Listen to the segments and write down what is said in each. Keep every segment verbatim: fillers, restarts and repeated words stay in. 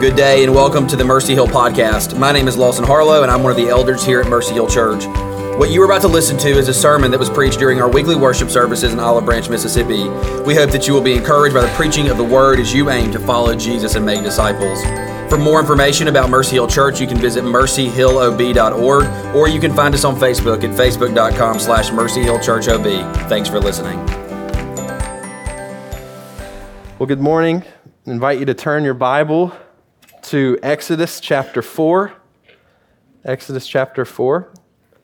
Good day and welcome to the Mercy Hill Podcast. My name is Lawson Harlow and I'm one of the elders here at Mercy Hill Church. What you are about to listen to is a sermon that was preached during our weekly worship services in Olive Branch, Mississippi. We hope that you will be encouraged by the preaching of the Word as you aim to follow Jesus and make disciples. For more information about Mercy Hill Church, you can visit mercy hill o b dot org or you can find us on Facebook at facebook.com slash Mercy Hill Church O B. Thanks for listening. Well, good morning. I invite you to turn your Bible to Exodus chapter four. Exodus chapter four.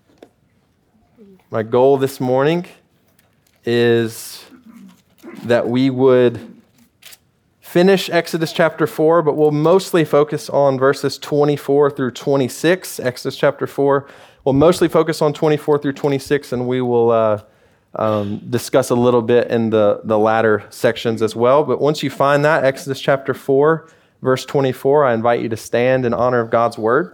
My goal this morning is that we would finish Exodus chapter four, but we'll mostly focus on verses twenty-four through twenty-six. Exodus chapter four. We'll mostly focus on twenty-four through twenty-six, and we will uh, um, discuss a little bit in the, the latter sections as well. But once you find that, Exodus chapter four, verse twenty-four, I invite you to stand in honor of God's word.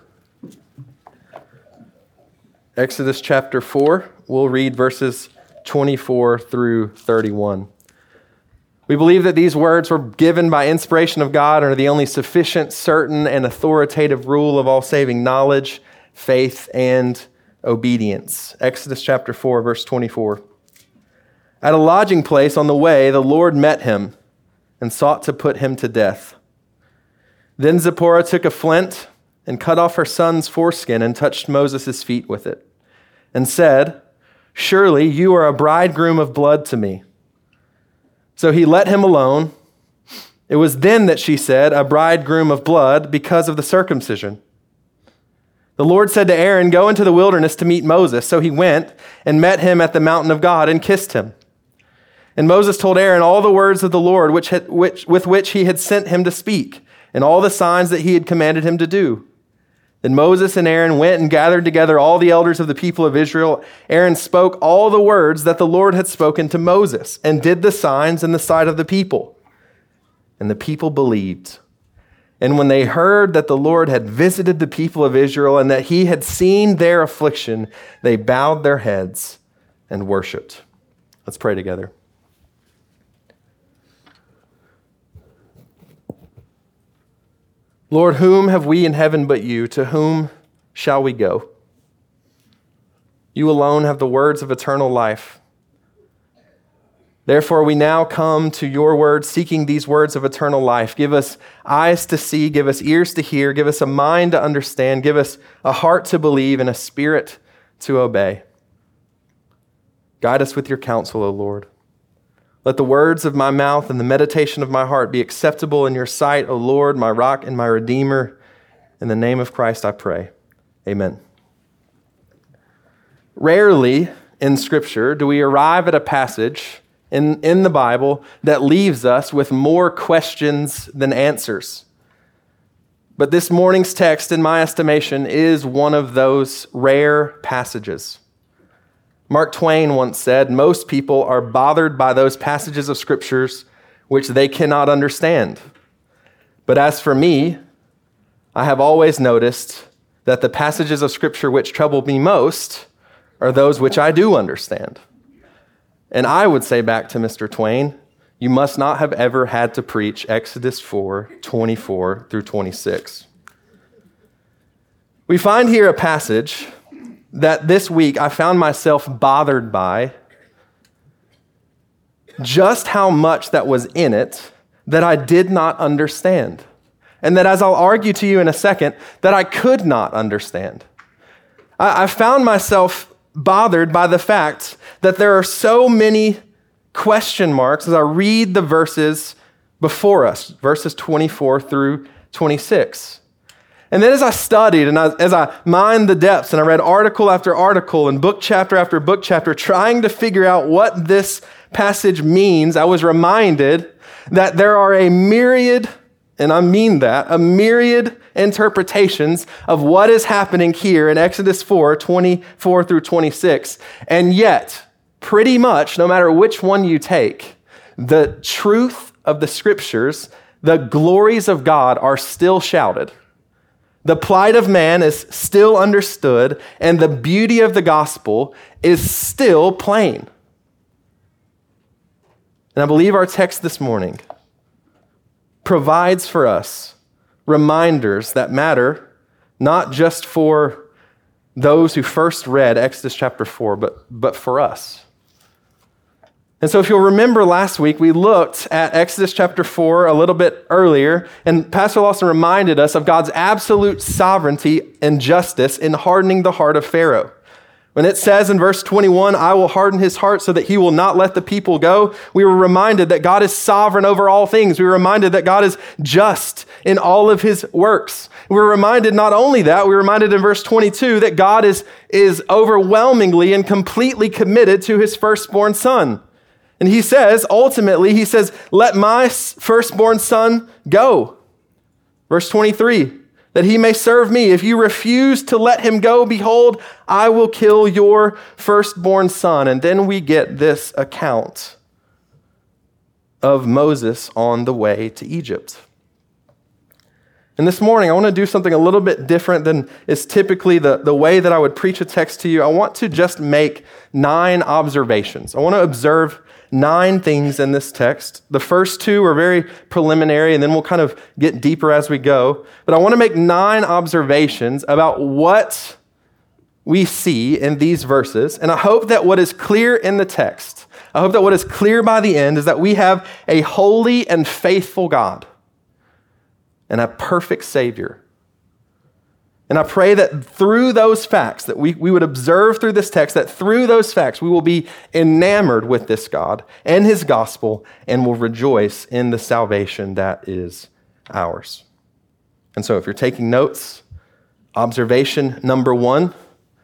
Exodus chapter four, we'll read verses twenty-four through thirty-one. We believe that these words were given by inspiration of God and are the only sufficient, certain, and authoritative rule of all saving knowledge, faith, and obedience. Exodus chapter four, verse twenty-four. At a lodging place on the way, the Lord met him and sought to put him to death. Then Zipporah took a flint and cut off her son's foreskin and touched Moses' feet with it and said, "Surely you are a bridegroom of blood to me." So he let him alone. It was then that she said, "A bridegroom of blood," because of the circumcision. The Lord said to Aaron, "Go into the wilderness to meet Moses." So he went and met him at the mountain of God and kissed him. And Moses told Aaron all the words of the Lord which had, which, with which he had sent him to speak, and all the signs that he had commanded him to do. Then Moses and Aaron went and gathered together all the elders of the people of Israel. Aaron spoke all the words that the Lord had spoken to Moses and did the signs in the sight of the people. And the people believed. And when they heard that the Lord had visited the people of Israel and that he had seen their affliction, they bowed their heads and worshiped. Let's pray together. Lord, whom have we in heaven but you? To whom shall we go? You alone have the words of eternal life. Therefore, we now come to your word, seeking these words of eternal life. Give us eyes to see, give us ears to hear, give us a mind to understand, give us a heart to believe, and a spirit to obey. Guide us with your counsel, O Lord. Let the words of my mouth and the meditation of my heart be acceptable in your sight, O Lord, my rock and my redeemer. In the name of Christ I pray. Amen. Rarely in Scripture do we arrive at a passage in, in the Bible that leaves us with more questions than answers. But this morning's text, in my estimation, is one of those rare passages. Mark Twain once said, "Most people are bothered by those passages of scriptures which they cannot understand. But as for me, I have always noticed that the passages of scripture which trouble me most are those which I do understand." And I would say back to Mister Twain, you must not have ever had to preach Exodus four, twenty-four through twenty-six. We find here a passage that this week I found myself bothered by just how much that was in it that I did not understand. And that, as I'll argue to you in a second, that I could not understand. I, I found myself bothered by the fact that there are so many question marks as I read the verses before us, verses twenty-four through twenty-six. And then as I studied and I, as I mined the depths and I read article after article and book chapter after book chapter, trying to figure out what this passage means, I was reminded that there are a myriad, and I mean that, a myriad interpretations of what is happening here in Exodus four, twenty-four through twenty-six. And yet, pretty much, no matter which one you take, the truth of the scriptures, the glories of God are still shouted. The plight of man is still understood, and the beauty of the gospel is still plain. And I believe our text this morning provides for us reminders that matter, not just for those who first read Exodus chapter four, but, but for us. And so if you'll remember last week, we looked at Exodus chapter four a little bit earlier, and Pastor Lawson reminded us of God's absolute sovereignty and justice in hardening the heart of Pharaoh. When it says in verse twenty-one, I will harden his heart so that he will not let the people go, we were reminded that God is sovereign over all things. We were reminded that God is just in all of his works. We were reminded not only that, we were reminded in verse twenty-two that God is, is overwhelmingly and completely committed to his firstborn son. And he says, ultimately, he says, let my firstborn son go. Verse twenty-three, that he may serve me. If you refuse to let him go, behold, I will kill your firstborn son. And then we get this account of Moses on the way to Egypt. And this morning, I want to do something a little bit different than is typically the, the way that I would preach a text to you. I want to just make nine observations. I want to observe nine things in this text. The first two are very preliminary, and then we'll kind of get deeper as we go. But I want to make nine observations about what we see in these verses. And I hope that what is clear in the text, I hope that what is clear by the end is that we have a holy and faithful God and a perfect Savior. And I pray that through those facts, that we, we would observe through this text, that through those facts, we will be enamored with this God and his gospel and will rejoice in the salvation that is ours. And so if you're taking notes, observation number one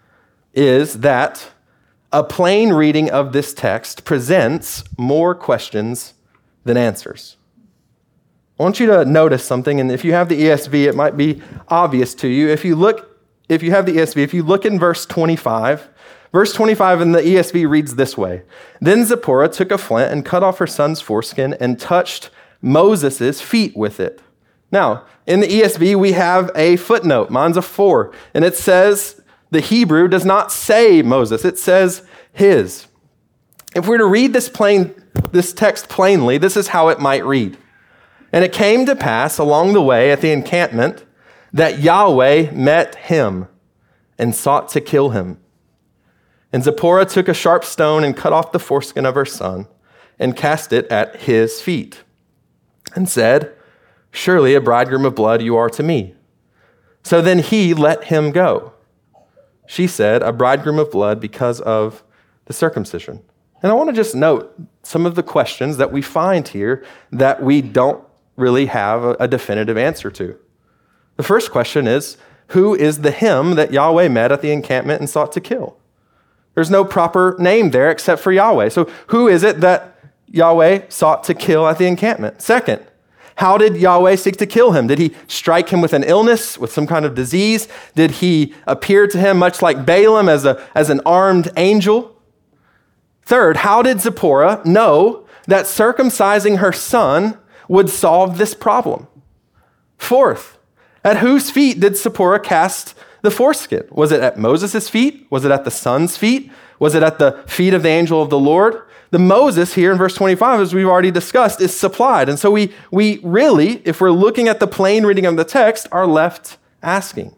is that a plain reading of this text presents more questions than answers. I want you to notice something, and if you have the E S V, it might be obvious to you. If you look, if you have the E S V, if you look in verse twenty-five, verse twenty-five in the E S V reads this way: Then Zipporah took a flint and cut off her son's foreskin and touched Moses' feet with it. Now, in the E S V, we have a footnote. Mine's a four, and it says the Hebrew does not say Moses; it says his. If we were to read this plain, this text plainly, this is how it might read. And it came to pass along the way at the encampment that Yahweh met him and sought to kill him. And Zipporah took a sharp stone and cut off the foreskin of her son and cast it at his feet and said, Surely a bridegroom of blood you are to me. So then he let him go. She said, A bridegroom of blood because of the circumcision. And I want to just note some of the questions that we find here that we don't really have a definitive answer to. The first question is, who is the him that Yahweh met at the encampment and sought to kill? There's no proper name there except for Yahweh. So who is it that Yahweh sought to kill at the encampment? Second, how did Yahweh seek to kill him? Did he strike him with an illness, with some kind of disease? Did he appear to him much like Balaam as, a, as an armed angel? Third, how did Zipporah know that circumcising her son would solve this problem? Fourth, at whose feet did Zipporah cast the foreskin? Was it at Moses' feet? Was it at the son's feet? Was it at the feet of the angel of the Lord? The Moses here in verse twenty-five, as we've already discussed, is supplied. And so we, we really, if we're looking at the plain reading of the text, are left asking.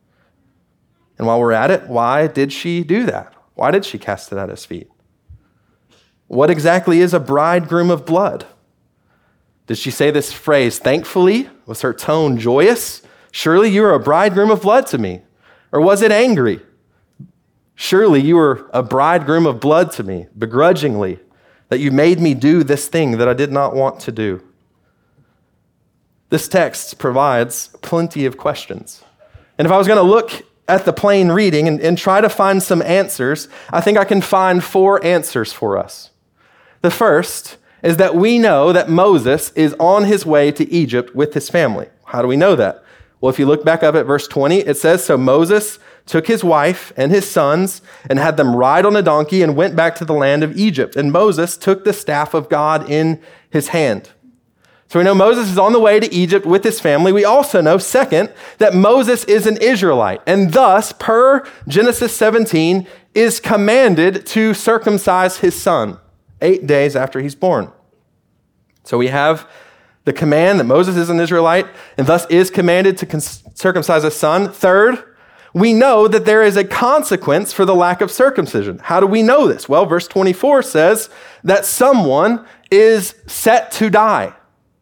And while we're at it, why did she do that? Why did she cast it at his feet? What exactly is a bridegroom of blood? Did she say this phrase thankfully? Was her tone joyous? Surely you are a bridegroom of blood to me. Or was it angry? Surely you are a bridegroom of blood to me, begrudgingly, that you made me do this thing that I did not want to do. This text provides plenty of questions. And if I was going to look at the plain reading and, and try to find some answers, I think I can find four answers for us. The first is that we know that Moses is on his way to Egypt with his family. How do we know that? Well, if you look back up at verse twenty, it says, So Moses took his wife and his sons and had them ride on a donkey and went back to the land of Egypt. And Moses took the staff of God in his hand. So we know Moses is on the way to Egypt with his family. We also know, second, that Moses is an Israelite, and thus, per Genesis seventeen, is commanded to circumcise his son eight days after he's born. So we have the command that Moses is an Israelite and thus is commanded to cons- circumcise his son. Third, we know that there is a consequence for the lack of circumcision. How do we know this? Well, verse twenty-four says that someone is set to die.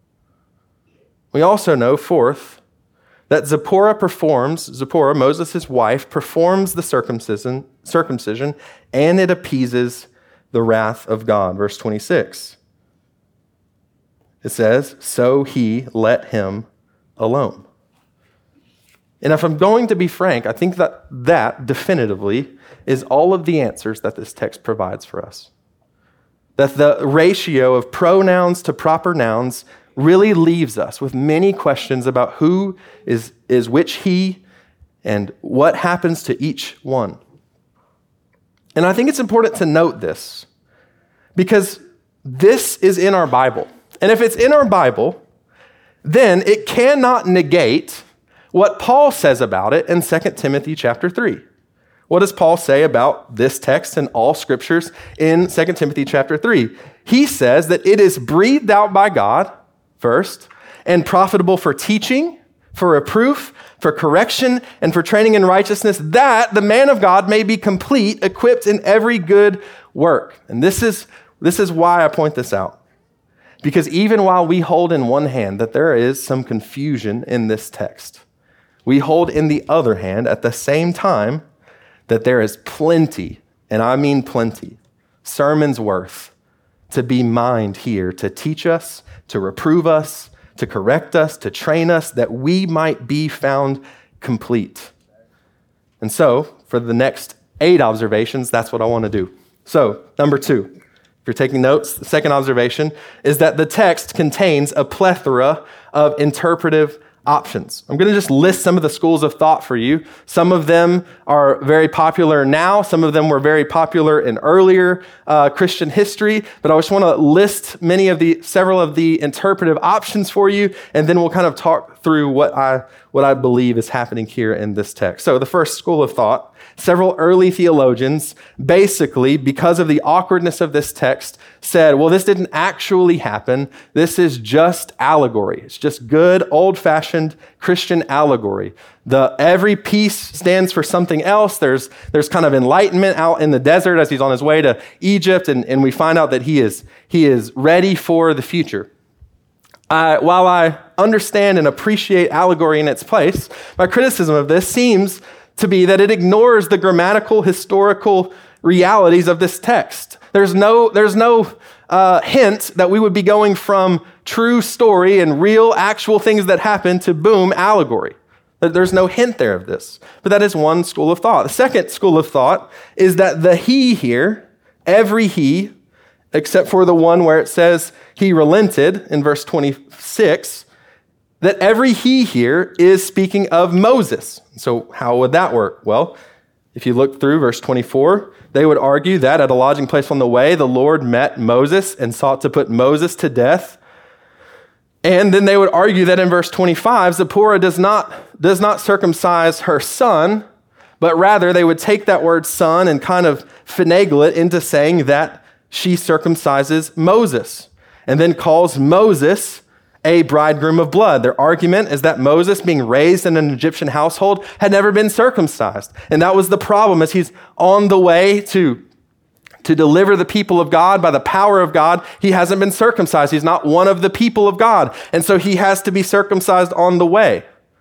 We also know, fourth, that Zipporah performs, Zipporah, Moses' wife, performs the circumcision, circumcision, and it appeases the wrath of God. Verse twenty-six. It says, so he let him alone. And if I'm going to be frank, I think that that definitively is all of the answers that this text provides for us. That the ratio of pronouns to proper nouns really leaves us with many questions about who is, is which he and what happens to each one. And I think it's important to note this because this is in our Bible. And if it's in our Bible, then it cannot negate what Paul says about it in Second Timothy chapter three. What does Paul say about this text and all scriptures in Second Timothy chapter three? He says that it is breathed out by God, first, and profitable for teaching, for reproof, for correction, and for training in righteousness, that the man of God may be complete, equipped in every good work. And this is, this is why I point this out. Because even while we hold in one hand that there is some confusion in this text, we hold in the other hand at the same time that there is plenty, and I mean plenty, sermons worth to be mined here to teach us, to reprove us, to correct us, to train us, that we might be found complete. And so, for the next eight observations, that's what I want to do. So, number two, if you're taking notes, the second observation is that the text contains a plethora of interpretive options. I'm going to just list some of the schools of thought for you. Some of them are very popular now. Some of them were very popular in earlier uh, Christian history. But I just want to list many of the, several of the interpretive options for you, and then we'll kind of talk through what I, what I believe is happening here in this text. So the first school of thought, several early theologians, basically, because of the awkwardness of this text, said, well, this didn't actually happen. This is just allegory. It's just good, old-fashioned Christian allegory. The every piece stands for something else. There's, there's kind of enlightenment out in the desert as he's on his way to Egypt, and, and we find out that he is, he is ready for the future. Uh, while I understand and appreciate allegory in its place, my criticism of this seems to be that it ignores the grammatical, historical realities of this text. There's no, there's no uh, hint that we would be going from true story and real, actual things that happen to boom, allegory. There's no hint there of this. But that is one school of thought. The second school of thought is that the he here, every he, except for the one where it says he relented in verse twenty-six, that every he here is speaking of Moses. So how would that work? Well, if you look through verse twenty-four, they would argue that at a lodging place on the way, the Lord met Moses and sought to put Moses to death. And then they would argue that in verse twenty-five, Zipporah does not, does not circumcise her son, but rather they would take that word son and kind of finagle it into saying that she circumcises Moses and then calls Moses a bridegroom of blood. Their argument is that Moses, being raised in an Egyptian household, had never been circumcised. And that was the problem as he's on the way to, to deliver the people of God by the power of God. He hasn't been circumcised. He's not one of the people of God. And so he has to be circumcised on the way.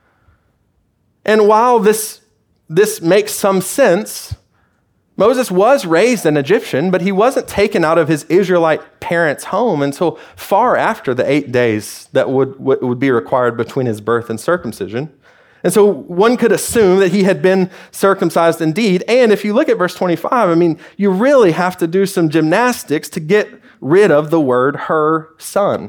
And while this, this makes some sense, Moses was raised an Egyptian, but he wasn't taken out of his Israelite parents' home until far after the eight days that would, would be required between his birth and circumcision. And so one could assume that he had been circumcised indeed. And if you look at verse twenty-five, I mean, you really have to do some gymnastics to get rid of the word her son.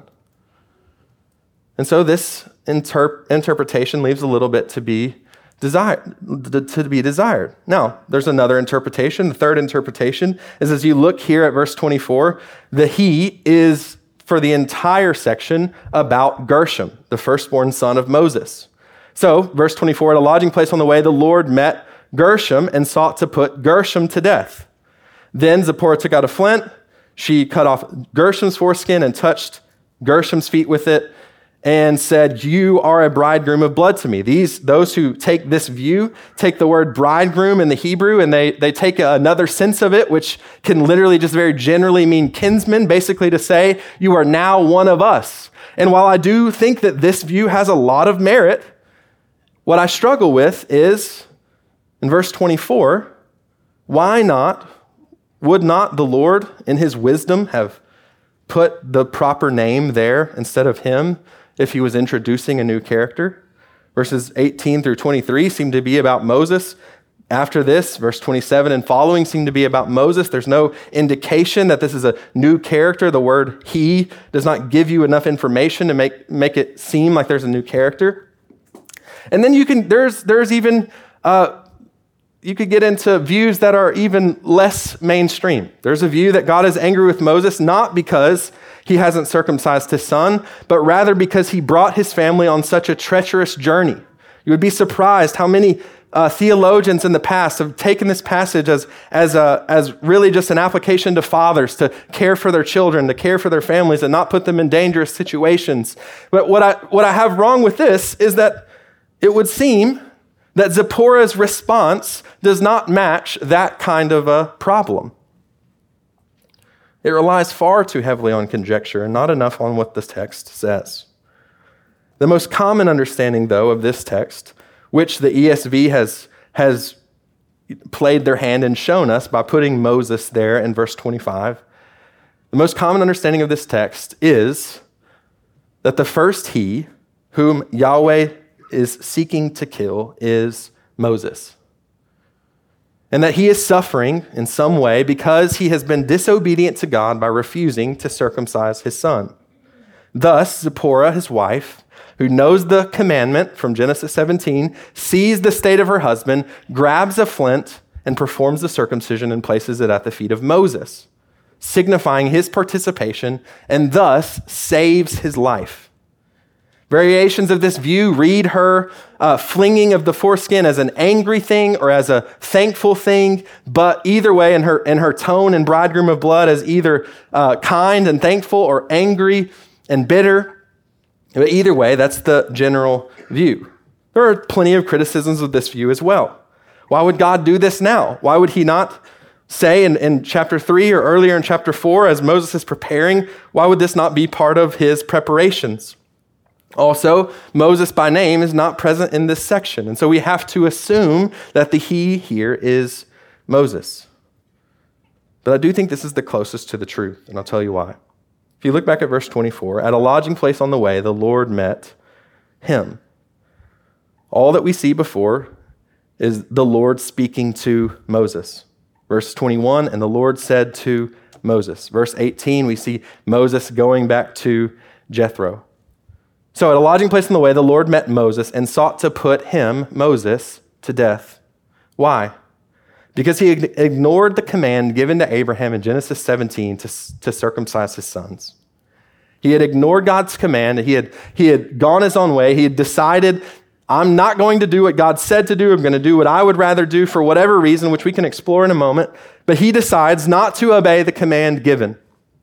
And so this interp- interpretation leaves a little bit to be Desired, to be desired. Now, there's another interpretation. The third interpretation is as you look here at verse twenty-four, the he is for the entire section about Gershom, the firstborn son of Moses. So, verse twenty-four, at a lodging place on the way, the Lord met Gershom and sought to put Gershom to death. Then Zipporah took out a flint. She cut off Gershom's foreskin and touched Gershom's feet with it. and said, you are a bridegroom of blood to me. These, those who take this view take the word bridegroom in the Hebrew and they, they take another sense of it, which can literally just very generally mean kinsman, basically to say, you are now one of us. And while I do think that this view has a lot of merit, what I struggle with is, in verse twenty-four, why not, would not the Lord in his wisdom have put the proper name there instead of him if he was introducing a new character? Verses eighteen through twenty-three seem to be about Moses. After this, verse twenty-seven and following seem to be about Moses. There's no indication that this is a new character. The word he does not give you enough information to make, make it seem like there's a new character. And then you can, there's, there's even, uh, you could get into views that are even less mainstream. There's a view that God is angry with Moses, not because he hasn't circumcised his son, but rather because he brought his family on such a treacherous journey. You would be surprised how many uh, theologians in the past have taken this passage as, as, a, as really just an application to fathers to care for their children, to care for their families, and not put them in dangerous situations. But what I, what I have wrong with this is that it would seem that Zipporah's response does not match that kind of a problem. It relies far too heavily on conjecture and not enough on what this text says. The most common understanding, though, of this text, which the E S V has, has played their hand and shown us by putting Moses there in verse twenty-five, the most common understanding of this text is that the first he, whom Yahweh is seeking to kill, is Moses. And that he is suffering in some way because he has been disobedient to God by refusing to circumcise his son. Thus, Zipporah, his wife, who knows the commandment from Genesis seventeen, sees the state of her husband, grabs a flint, and performs the circumcision and places it at the feet of Moses, signifying his participation, and thus saves his life. Variations of this view read her uh, flinging of the foreskin as an angry thing or as a thankful thing, but either way, in her in her tone and bridegroom of blood, as either uh, kind and thankful or angry and bitter. But either way, that's the general view. There are plenty of criticisms of this view as well. Why would God do this now? Why would he not say in, in chapter three or earlier in chapter four, as Moses is preparing, why would this not be part of his preparations? Also, Moses by name is not present in this section, and so we have to assume that the he here is Moses. But I do think this is the closest to the truth, and I'll tell you why. If you look back at verse twenty-four, at a lodging place on the way, the Lord met him. All that we see before is the Lord speaking to Moses. Verse twenty-one, and the Lord said to Moses. Verse eighteen, we see Moses going back to Jethro. So at a lodging place on the way, the Lord met Moses and sought to put him, Moses, to death. Why? Because he ignored the command given to Abraham in Genesis seventeen to, to circumcise his sons. He had ignored God's command. He had, he had gone his own way. He had decided, I'm not going to do what God said to do. I'm going to do what I would rather do for whatever reason, which we can explore in a moment. But he decides not to obey the command given.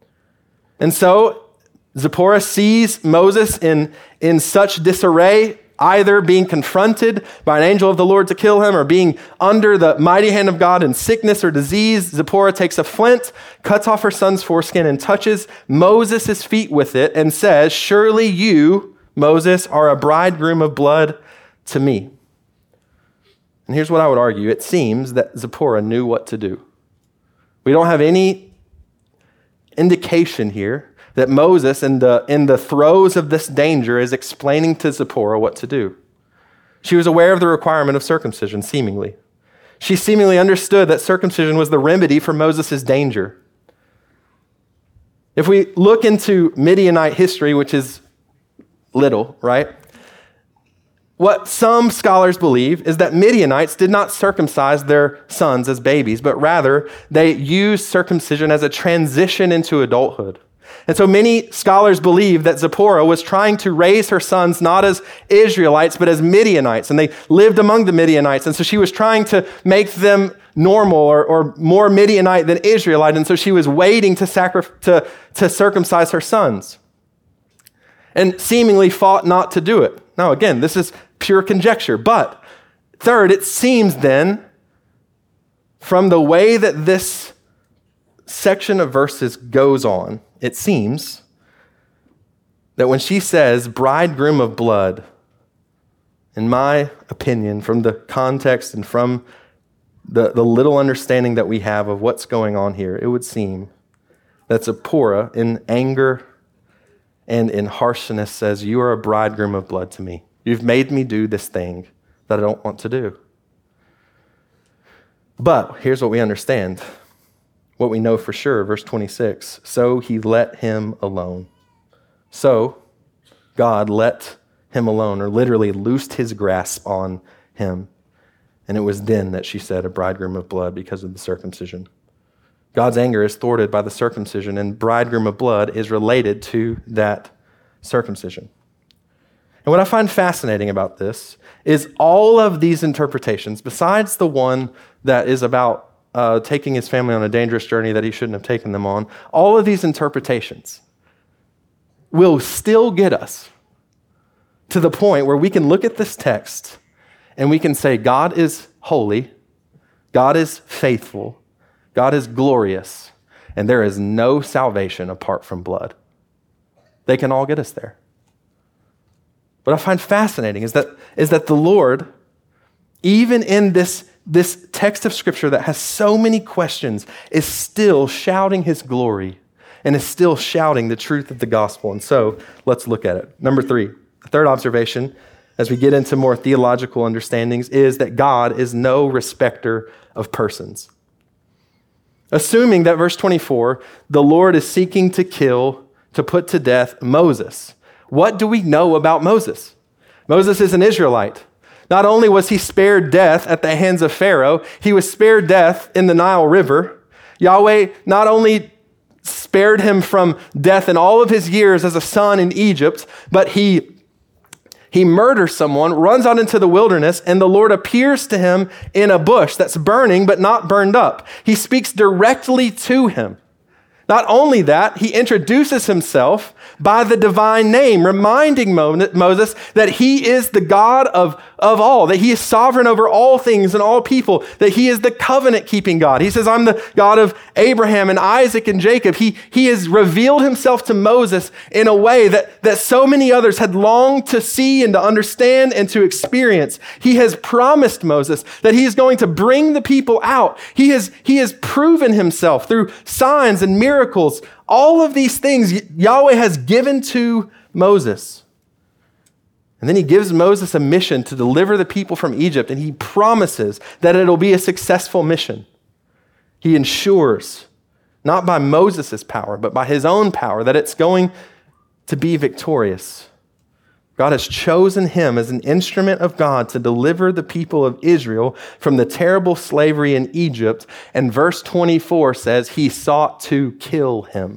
And so Zipporah sees Moses in, in such disarray, either being confronted by an angel of the Lord to kill him or being under the mighty hand of God in sickness or disease. Zipporah takes a flint, cuts off her son's foreskin, and touches Moses' feet with it and says, surely you, Moses, are a bridegroom of blood to me. And here's what I would argue. It seems that Zipporah knew what to do. We don't have any indication here that Moses, in the, in the throes of this danger, is explaining to Zipporah what to do. She was aware of the requirement of circumcision, seemingly. She seemingly understood that circumcision was the remedy for Moses' danger. If we look into Midianite history, which is little, right? What some scholars believe is that Midianites did not circumcise their sons as babies, but rather they used circumcision as a transition into adulthood. And so many scholars believe that Zipporah was trying to raise her sons not as Israelites, but as Midianites, and they lived among the Midianites. And so she was trying to make them normal or, or more Midianite than Israelite, and so she was waiting to, sacri- to, to circumcise her sons. and seemingly fought not to do it. Now, again, this is pure conjecture. But third, it seems then, from the way that this section of verses goes on, it seems that when she says bridegroom of blood, in my opinion, from the context and from the, the little understanding that we have of what's going on here, it would seem that Zipporah, in anger and in harshness, says, you are a bridegroom of blood to me. You've made me do this thing that I don't want to do. But here's what we understand, what we know for sure, verse twenty-six. So he let him alone. So God let him alone, or literally loosed his grasp on him. And it was then that she said, a bridegroom of blood, because of the circumcision. God's anger is thwarted by the circumcision, and bridegroom of blood is related to that circumcision. And what I find fascinating about this is all of these interpretations, besides the one that is about uh, taking his family on a dangerous journey that he shouldn't have taken them on, all of these interpretations will still get us to the point where we can look at this text and we can say, God is holy, God is faithful, God is glorious, and there is no salvation apart from blood. They can all get us there. What I find fascinating is that, is that the Lord, even in this, this text of Scripture that has so many questions, is still shouting his glory and is still shouting the truth of the gospel. And so let's look at it. Number three, the third observation, as we get into more theological understandings, is that God is no respecter of persons. Assuming that verse twenty-four, the Lord is seeking to kill, to put to death Moses. What do we know about Moses? Moses is an Israelite. Not only was he spared death at the hands of Pharaoh, he was spared death in the Nile River. Yahweh not only spared him from death in all of his years as a son in Egypt, but he He murders someone, runs out into the wilderness, and the Lord appears to him in a bush that's burning but not burned up. He speaks directly to him. Not only that, he introduces himself by the divine name, reminding Moses that he is the God of, of all, that he is sovereign over all things and all people, that he is the covenant-keeping God. He says, I'm the God of Abraham and Isaac and Jacob. He, he has revealed himself to Moses in a way that, that so many others had longed to see and to understand and to experience. He has promised Moses that he is going to bring the people out. He has, he has proven himself through signs and miracles. Miracles, all of these things Yahweh has given to Moses. And then he gives Moses a mission to deliver the people from Egypt, and he promises that it'll be a successful mission. He ensures, not by Moses' power, but by his own power, that it's going to be victorious. God has chosen him as an instrument of God to deliver the people of Israel from the terrible slavery in Egypt. And verse twenty-four says he sought to kill him.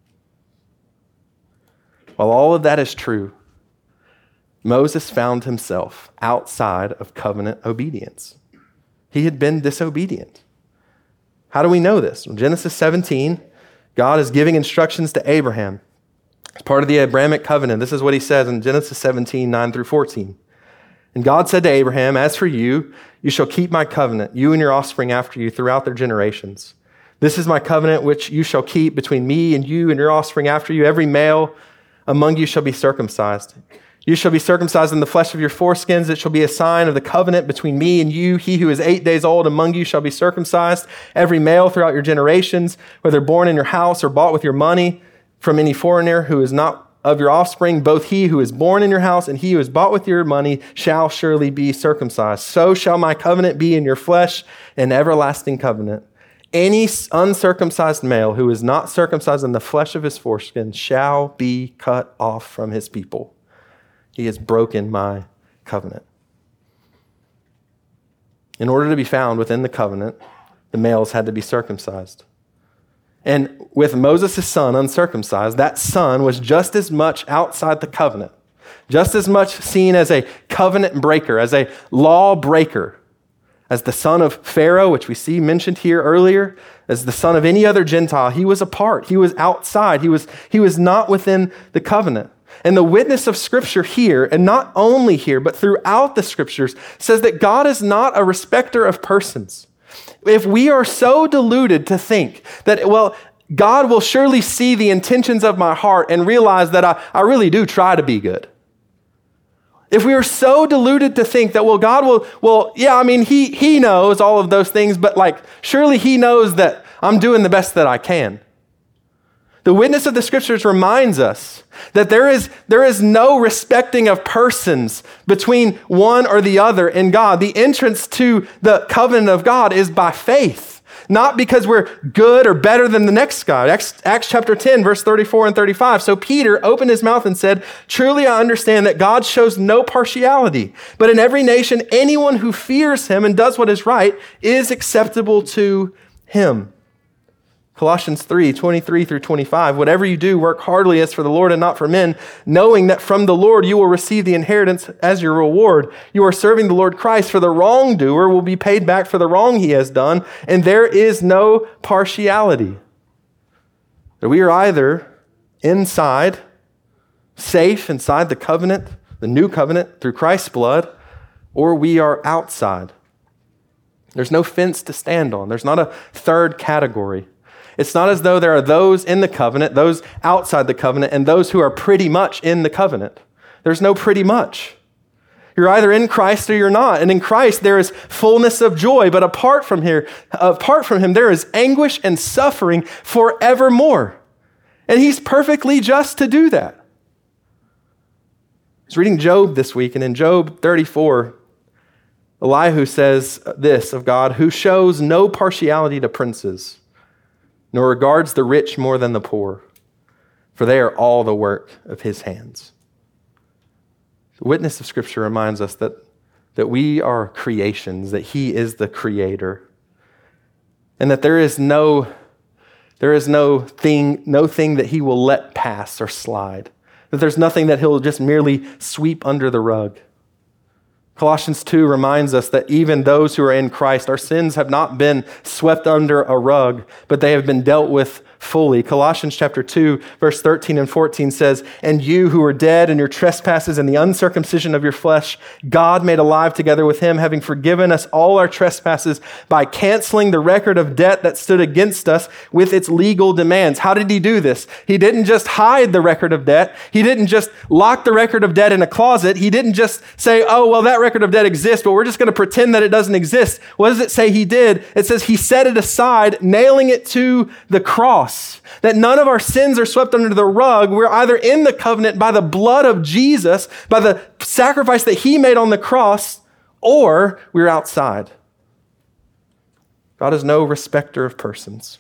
While all of that is true, Moses found himself outside of covenant obedience. He had been disobedient. How do we know this? In Genesis seventeen, God is giving instructions to Abraham. As part of the Abrahamic covenant, this is what he says in Genesis seventeen, nine through fourteen. And God said to Abraham, as for you, you shall keep my covenant, you and your offspring after you throughout their generations. This is my covenant which you shall keep between me and you and your offspring after you. Every male among you shall be circumcised. You shall be circumcised in the flesh of your foreskins. It shall be a sign of the covenant between me and you. He who is eight days old among you shall be circumcised. Every male throughout your generations, whether born in your house or bought with your money, from any foreigner who is not of your offspring, both he who is born in your house and he who is bought with your money shall surely be circumcised. So shall my covenant be in your flesh, an everlasting covenant. Any uncircumcised male who is not circumcised in the flesh of his foreskin shall be cut off from his people. He has broken my covenant. In order to be found within the covenant, the males had to be circumcised. And with Moses' son uncircumcised, that son was just as much outside the covenant, just as much seen as a covenant breaker, as a law breaker, as the son of Pharaoh, which we see mentioned here earlier, as the son of any other Gentile. He was apart. He was outside. He was, he was not within the covenant. And the witness of Scripture here, and not only here, but throughout the Scriptures, says that God is not a respecter of persons. If we are so deluded to think that, well, God will surely see the intentions of my heart and realize that I, I really do try to be good. If we are so deluded to think that, well, God will, well, yeah, I mean, he, he knows all of those things, but like, surely he knows that I'm doing the best that I can. The witness of the Scriptures reminds us that there is, there is no respecting of persons between one or the other in God. The entrance to the covenant of God is by faith, not because we're good or better than the next guy. Acts, Acts chapter ten, verse thirty-four and thirty-five. So Peter opened his mouth and said, "Truly I understand that God shows no partiality, but in every nation, anyone who fears him and does what is right is acceptable to him." Colossians three, twenty-three through twenty-five, "Whatever you do, work heartily as for the Lord and not for men, knowing that from the Lord you will receive the inheritance as your reward. You are serving the Lord Christ, for the wrongdoer will be paid back for the wrong he has done, and there is no partiality." That we are either inside, safe inside the covenant, the new covenant through Christ's blood, or we are outside. There's no fence to stand on. There's not a third category. It's not as though there are those in the covenant, those outside the covenant, and those who are pretty much in the covenant. There's no pretty much. You're either in Christ or you're not. And in Christ, there is fullness of joy. But apart from here, apart from him, there is anguish and suffering forevermore. And he's perfectly just to do that. I was reading Job this week, and in Job thirty-four, Elihu says this of God, "Who shows no partiality to princes, nor regards the rich more than the poor, for they are all the work of his hands." The witness of Scripture reminds us that, that we are creations, that he is the creator, and that there is no, there is no thing, no thing that he will let pass or slide, that there's nothing that he'll just merely sweep under the rug. Colossians two reminds us that even those who are in Christ, our sins have not been swept under a rug, but they have been dealt with fully. Colossians chapter two, verse thirteen and fourteen says, "And you who were dead in your trespasses and the uncircumcision of your flesh, God made alive together with him, having forgiven us all our trespasses by canceling the record of debt that stood against us with its legal demands." How did he do this? He didn't just hide the record of debt. He didn't just lock the record of debt in a closet. He didn't just say, "Oh, well, that record of debt exists, but we're just going to pretend that it doesn't exist." What does it say he did? It says he set it aside, nailing it to the cross. That none of our sins are swept under the rug. We're either in the covenant by the blood of Jesus, by the sacrifice that he made on the cross, or we're outside. God is no respecter of persons.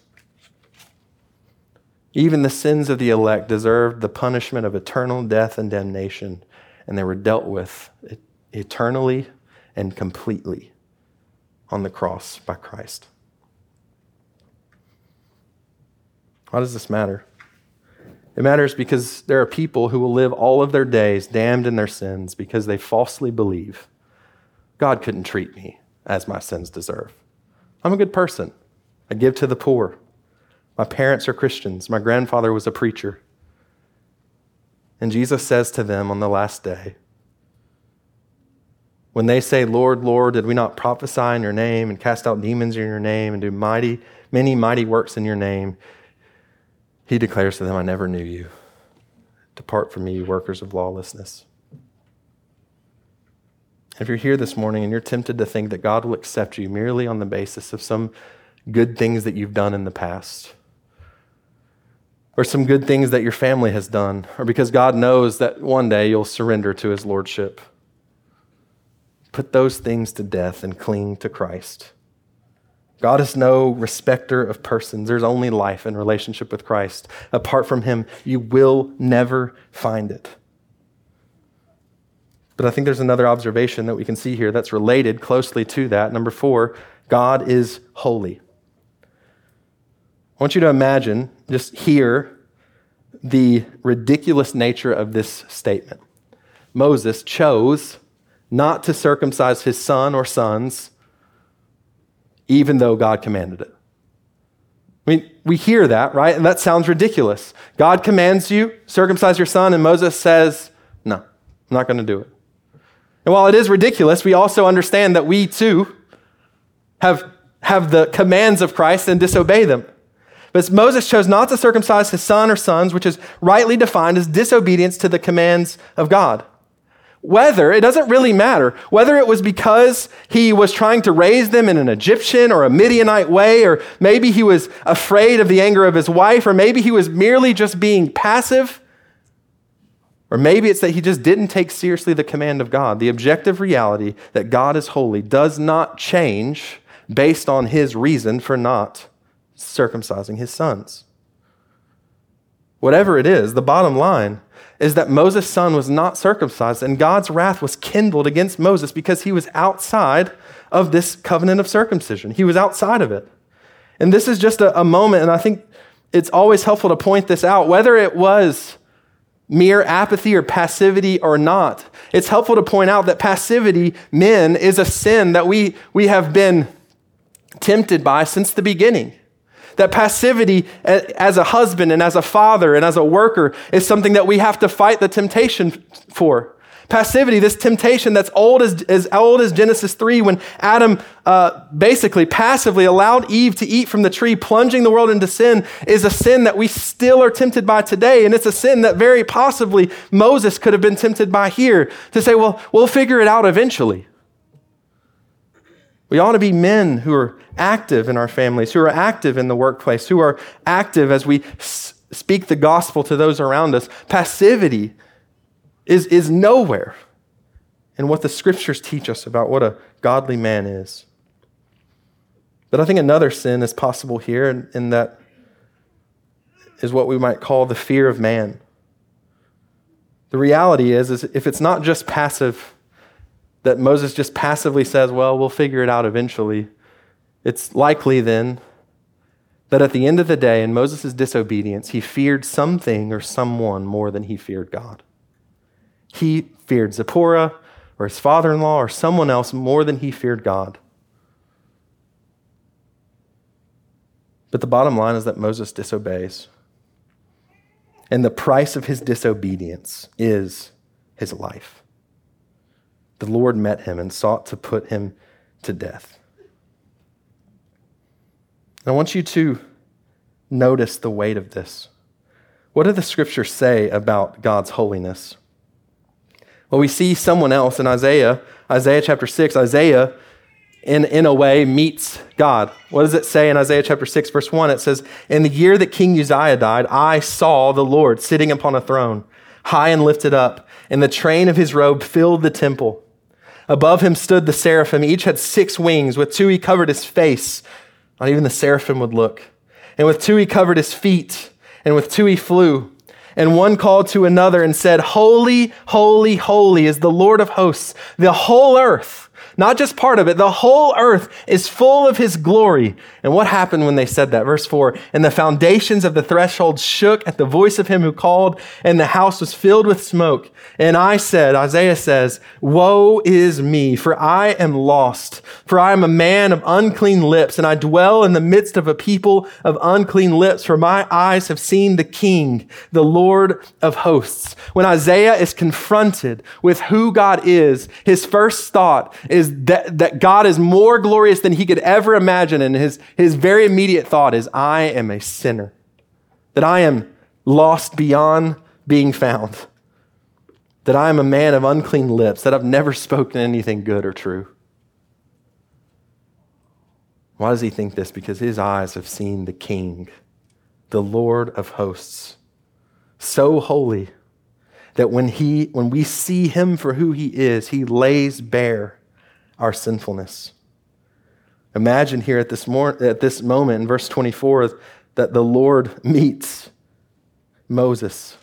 Even the sins of the elect deserved the punishment of eternal death and damnation, and they were dealt with eternally and completely on the cross by Christ. Why does this matter? It matters because there are people who will live all of their days damned in their sins because they falsely believe God couldn't treat me as my sins deserve. I'm a good person. I give to the poor. My parents are Christians. My grandfather was a preacher. And Jesus says to them on the last day, when they say, "Lord, Lord, did we not prophesy in your name and cast out demons in your name and do mighty, many mighty works in your name?" He declares to them, "I never knew you. Depart from me, you workers of lawlessness." If you're here this morning and you're tempted to think that God will accept you merely on the basis of some good things that you've done in the past, or some good things that your family has done, or because God knows that one day you'll surrender to his lordship, put those things to death and cling to Christ. God is no respecter of persons. There's only life in relationship with Christ. Apart from him, you will never find it. But I think there's another observation that we can see here that's related closely to that. Number four, God is holy. I want you to imagine, just hear the ridiculous nature of this statement. Moses chose not to circumcise his son or sons, even though God commanded it. I mean, we hear that, right? And that sounds ridiculous. God commands you, circumcise your son, and Moses says, no, I'm not going to do it. And while it is ridiculous, we also understand that we too have, have the commands of Christ and disobey them. But Moses chose not to circumcise his son or sons, which is rightly defined as disobedience to the commands of God. Whether, it doesn't really matter, whether it was because he was trying to raise them in an Egyptian or a Midianite way, or maybe he was afraid of the anger of his wife, or maybe he was merely just being passive, or maybe it's that he just didn't take seriously the command of God. The objective reality that God is holy does not change based on his reason for not circumcising his sons. Whatever it is, the bottom line is that Moses' son was not circumcised, and God's wrath was kindled against Moses because he was outside of this covenant of circumcision. He was outside of it. And this is just a, a moment, and I think it's always helpful to point this out, whether it was mere apathy or passivity or not. It's helpful to point out that passivity, men, is a sin that we, we have been tempted by since the beginning. That passivity as a husband and as a father and as a worker is something that we have to fight the temptation for. Passivity, this temptation that's old as, as old as Genesis three, when Adam uh, basically passively allowed Eve to eat from the tree, plunging the world into sin, is a sin that we still are tempted by today. And it's a sin that very possibly Moses could have been tempted by here, to say, well, we'll figure it out eventually. We ought to be men who are active in our families, who are active in the workplace, who are active as we s- speak the gospel to those around us. Passivity is, is nowhere in what the scriptures teach us about what a godly man is. But I think another sin is possible here, and, and that is what we might call the fear of man. The reality is, is if it's not just passive, that Moses just passively says, well, we'll figure it out eventually, it's likely then that at the end of the day, in Moses' disobedience, he feared something or someone more than he feared God. He feared Zipporah or his father-in-law or someone else more than he feared God. But the bottom line is that Moses disobeys. And the price of his disobedience is his life. The Lord met him and sought to put him to death. I want you to notice the weight of this. What do the scriptures say about God's holiness? Well, we see someone else in Isaiah, Isaiah chapter six. Isaiah, in, in a way, meets God. What does it say in Isaiah chapter six, verse one? It says, in the year that King Uzziah died, I saw the Lord sitting upon a throne, high and lifted up, and the train of his robe filled the temple. Above him stood the seraphim. Each had six wings. With two he covered his face. Not even the seraphim would look. And with two he covered his feet. And with two he flew. And one called to another and said, holy, holy, holy is the Lord of hosts. The whole earth, not just part of it, the whole earth is full of his glory. And what happened when they said that? Verse four, and the foundations of the threshold shook at the voice of him who called, and the house was filled with smoke. And I said, Isaiah says, woe is me, for I am lost. For I am a man of unclean lips, and I dwell in the midst of a people of unclean lips, for my eyes have seen the King, the Lord of hosts. When Isaiah is confronted with who God is, his first thought is that, that God is more glorious than he could ever imagine. And his, his very immediate thought is, I am a sinner, that I am lost beyond being found, that I am a man of unclean lips, that I've never spoken anything good or true. Why does he think this? Because his eyes have seen the King, the Lord of hosts, so holy that when he, when we see him for who he is, he lays bare our sinfulness. Imagine here at this, mor- at this moment in verse twenty-four that the Lord meets Moses.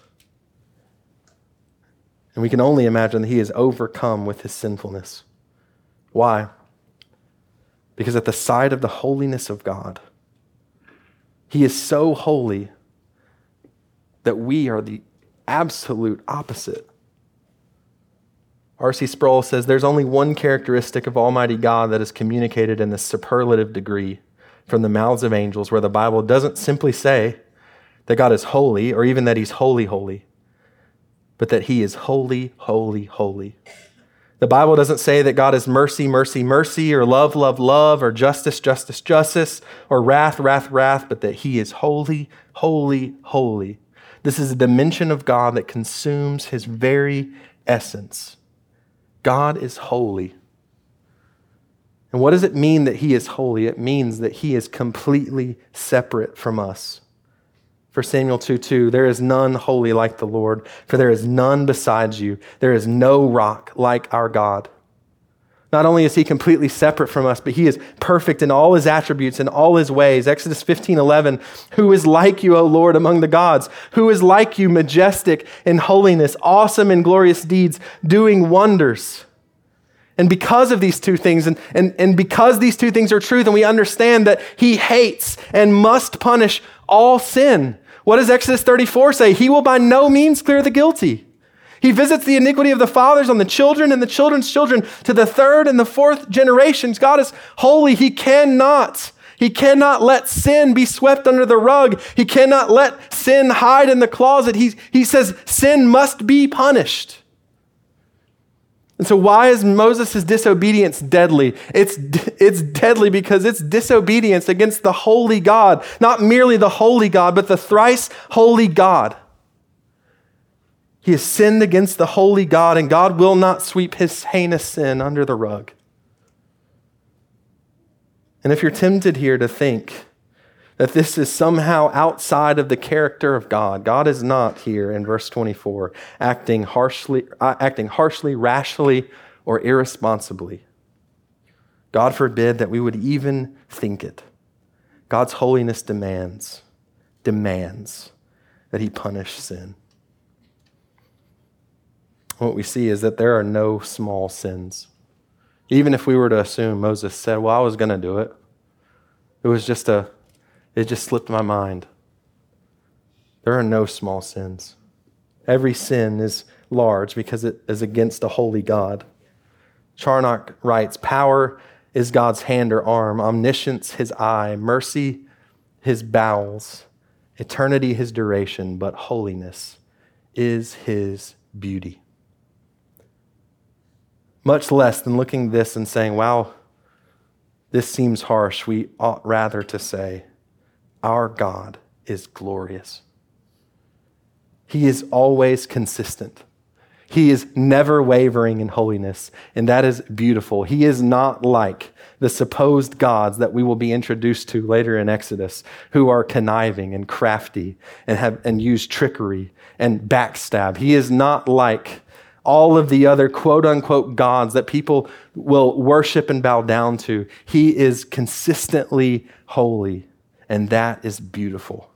And we can only imagine that he is overcome with his sinfulness. Why? Because at the sight of the holiness of God, he is so holy that we are the absolute opposite. R C Sproul says there's only one characteristic of Almighty God that is communicated in this superlative degree. from the mouths of angels, where the Bible doesn't simply say that God is holy or even that he's holy, holy, but that he is holy, holy, holy. The Bible doesn't say that God is mercy, mercy, mercy, or love, love, love, or justice, justice, justice, or wrath, wrath, wrath, but that he is holy, holy, holy. This is a dimension of God that consumes his very essence. God is holy. And what does it mean that he is holy? It means that he is completely separate from us. First Samuel two two, there is none holy like the Lord, for there is none besides you. There is no rock like our God. Not only is he completely separate from us, but he is perfect in all his attributes and all his ways. Exodus fifteen eleven, who is like you, O Lord, among the gods? Who is like you, majestic in holiness, awesome in glorious deeds, doing wonders? And because of these two things, and, and, and because these two things are true, then we understand that he hates and must punish all sin. What does Exodus thirty-four say? He will by no means clear the guilty. He visits the iniquity of the fathers on the children and the children's children to the third and the fourth generations. God is holy. He cannot, he cannot let sin be swept under the rug. He cannot let sin hide in the closet. He, he says sin must be punished. And so why is Moses' disobedience deadly? It's, it's deadly because it's disobedience against the holy God, not merely the holy God, but the thrice holy God. He has sinned against the holy God, and God will not sweep his heinous sin under the rug. And if you're tempted here to think that this is somehow outside of the character of God, God is not here in verse twenty-four acting harshly, uh, acting harshly, rashly, or irresponsibly. God forbid that we would even think it. God's holiness demands, demands that he punish sin. What we see is that there are no small sins. Even if we were to assume Moses said, well, I was going to do it. It was just a, it just slipped my mind. There are no small sins. Every sin is large because it is against a holy God. Charnock writes, power is God's hand or arm, omniscience his eye, mercy his bowels, eternity his duration, but holiness is his beauty. Much less than looking at this and saying, wow, this seems harsh, we ought rather to say, our God is glorious. He is always consistent. He is never wavering in holiness, and that is beautiful. He is not like the supposed gods that we will be introduced to later in Exodus, who are conniving and crafty and have and use trickery and backstab. He is not like all of the other quote-unquote gods that people will worship and bow down to. He is consistently holy, and that is beautiful.